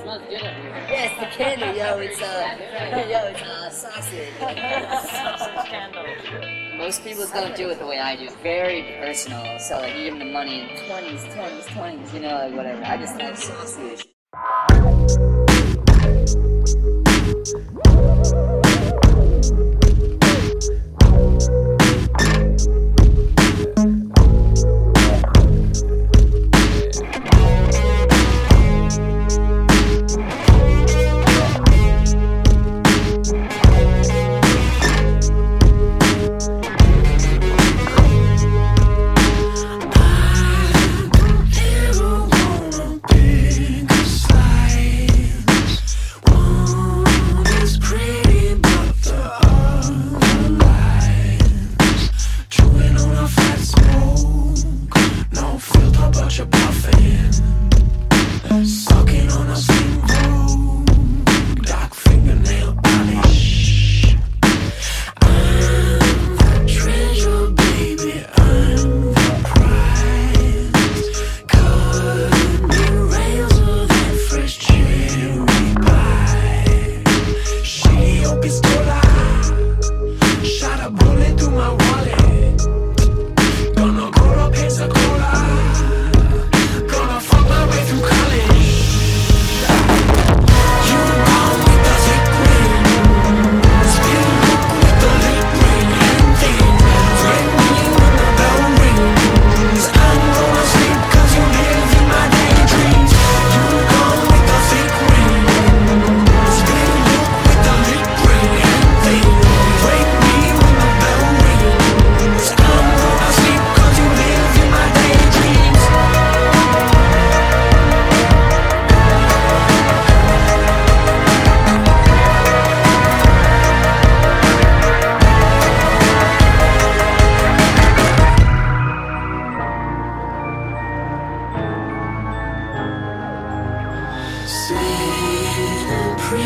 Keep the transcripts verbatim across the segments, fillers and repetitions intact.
Yeah, it's the candy, yo. It's uh, yo, it's uh, sausage. Sausage candle. Most people don't do it the way I do. Very personal. So like, you give them the money in twenties, tens, twenties, you know, like whatever. I just like sausage. Pretty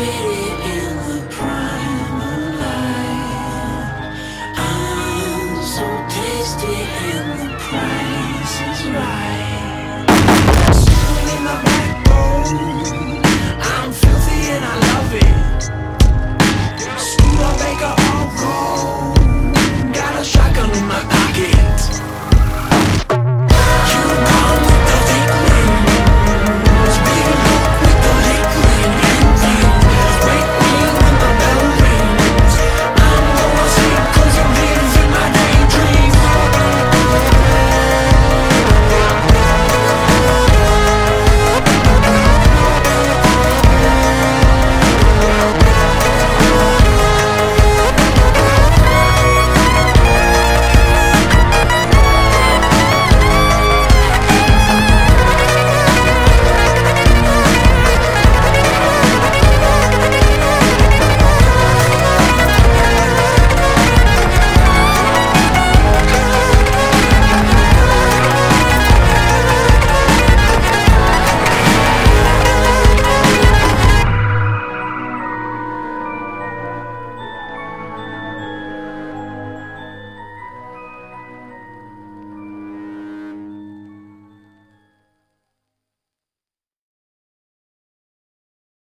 in the prime of life, I'm so tasty in the prime.